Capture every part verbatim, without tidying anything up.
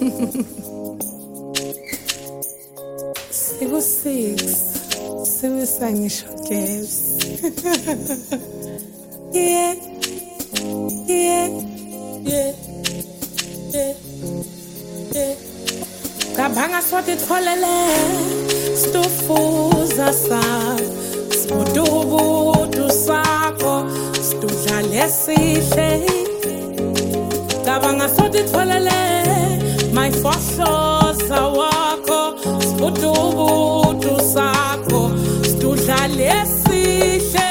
Siku six, siwisa ngisho gas. Yeah, yeah, yeah, yeah, yeah. Kabanga swati tfolele, stufuza sa, spudubudu sako, studlale sihle. Kabanga swati tfolele, my fohloza wako, spudubudu sako, studlale sihle.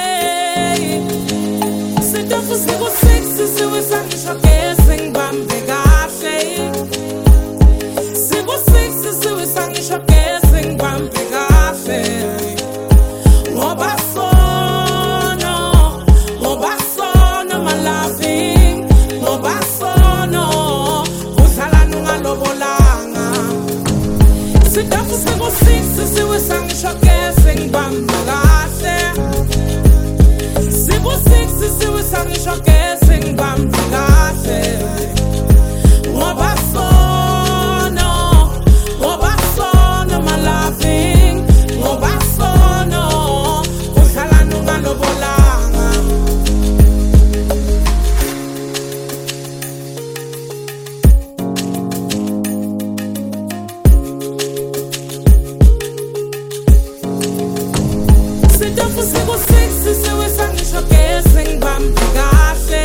Sidofu siku six, siwisa ngisho gas, ngibambe kahle. Siku six, siwisa ngisho gas, ngibambe kahle. Ngoba sono, ngoba sono my loving, ngoba sono udlala nungalobolanga. Sidofu siku six, siwisa ngisho gas, ngibambe kahle. Siku six, siwisa ngisho gas, ngibambe kahle. Ngoba sono, ngoba sono my loving, ngoba sono udlala nungalobolanga. Sidofu siku six, siwisa ngisho gas, ngibambe kahle.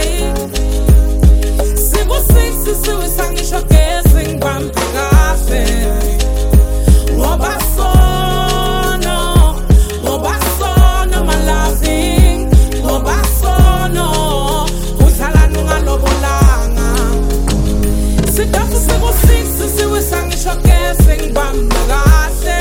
Siku six, siwisa ngisho gas, ngibambe kahle. Ngoba sono, ngoba sono my loving, ngoba sono udlala nungalobolanga. Sidofu siku six, siwisa ngisho gas, ngibambe kahle.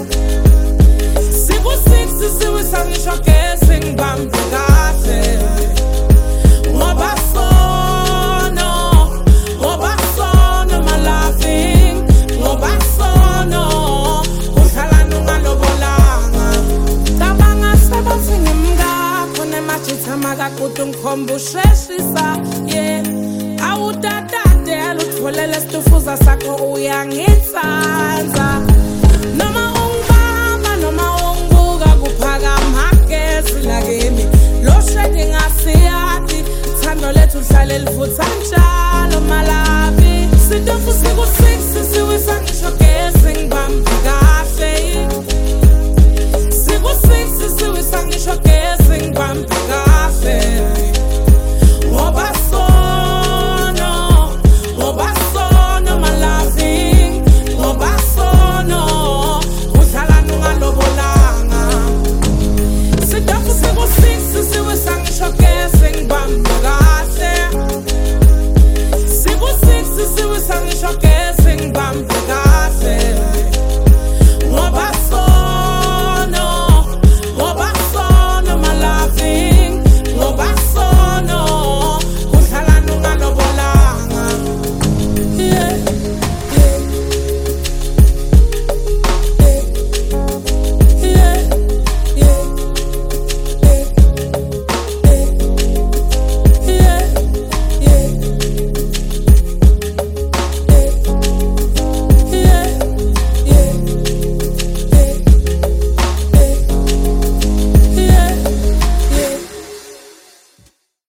Siku six, siwisa ngisho gas, ngibambe kahle. Ngoba sono, ngoba sono my loving, ngoba sono udlala nungalobolanga. Cabanga sebathi ngimngakho nemajitha makakude ungikhomba usheshisa. Yeah, awutatadela utfolele stufuza sakho uyangitsanza. Noma ungibamba noma ungibuka kuphakama gesi lakini lo shade ngasiyati thando lethu hlale livutha njalo.